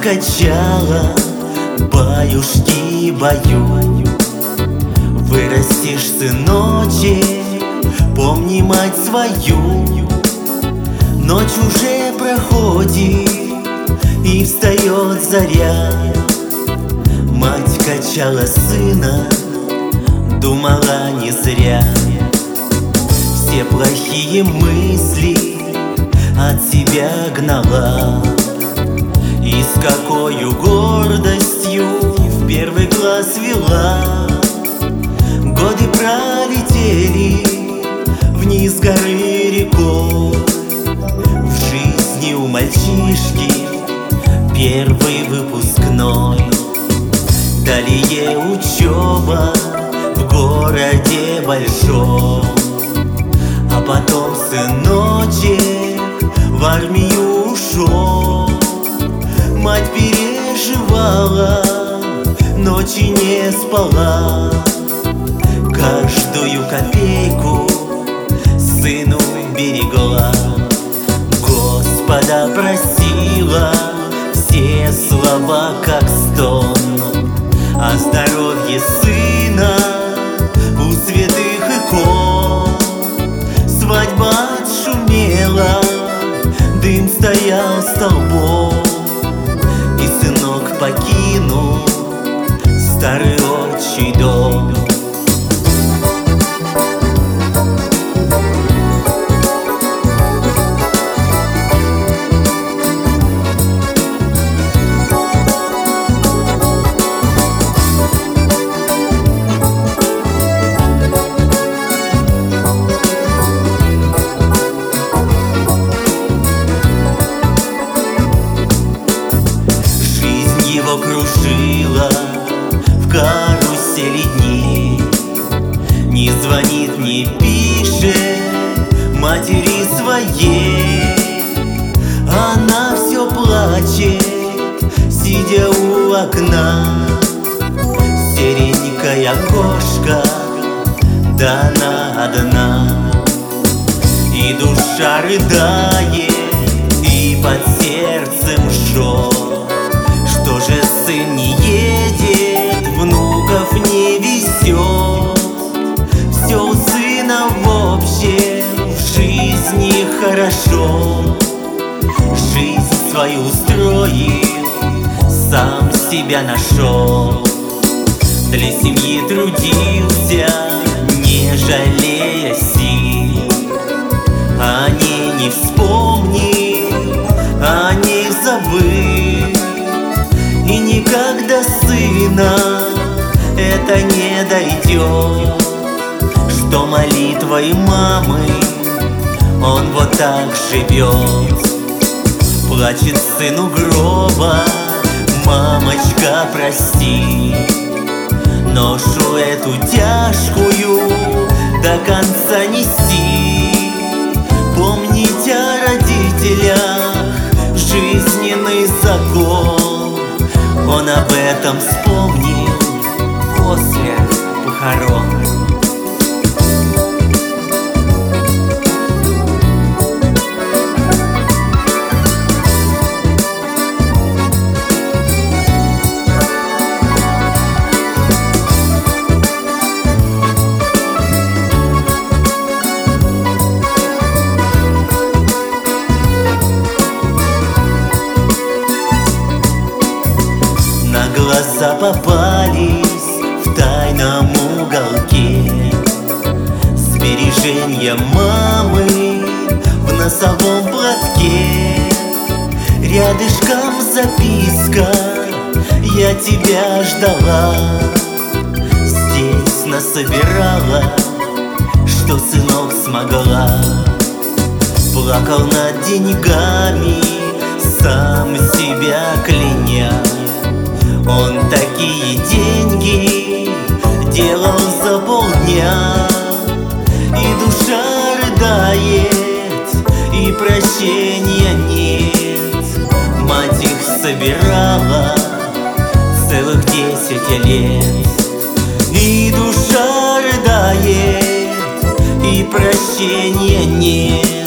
качала, баюшки-баю. Вырастешь, сыночек, помни мать свою. Ночь уже проходит, и встает заря. Мать качала сына, думала не зря. Все плохие мысли от себя гнала, и с какою гордостью в первый класс вела. Годы пролетели вниз горы рекой. В жизни у мальчишки первый выпускной. Далее учеба в городе большом. А потом сыночек в армию ушел. Мать переживала, ночи не спала. Каждую копейку сыну берегла. Господа просила все слова как стон. О здоровье сына у святых икон. Свадьба отшумела, дым стоял столбом, и сынок покинул старый отчий дом. Его кружила в карусели дней. Не звонит, не пишет матери своей. Она все плачет, сидя у окна. Серенькая кошка, да она одна. И душа рыдает, и под сердцем жжет. Что же сын не едет, внуков не везет? Все у сына в общем в жизни хорошо. Жизнь свою устроил, сам себя нашел. Для семьи трудился, не жалея сил. О ней не вспомни, о ней забыл. И никогда сына это не дойдет, что молитвой мамы он вот так живет. Плачет сын у гроба, мамочка, прости. Ношу эту тяжкую до конца нести. Помнить о родителях жизненный закон. Он об этом вспомнил после похорон. Глаза попались в тайном уголке. Сбережения мамы в носовом платке. Рядышком записка: я тебя ждала. Здесь насобирала, что сынок смогла. Плакал над деньгами, сам себя кляня. Он такие деньги делал за полдня. И душа рыдает, и прощения нет. Мать их собирала целых 10 лет. И душа рыдает, и прощения нет.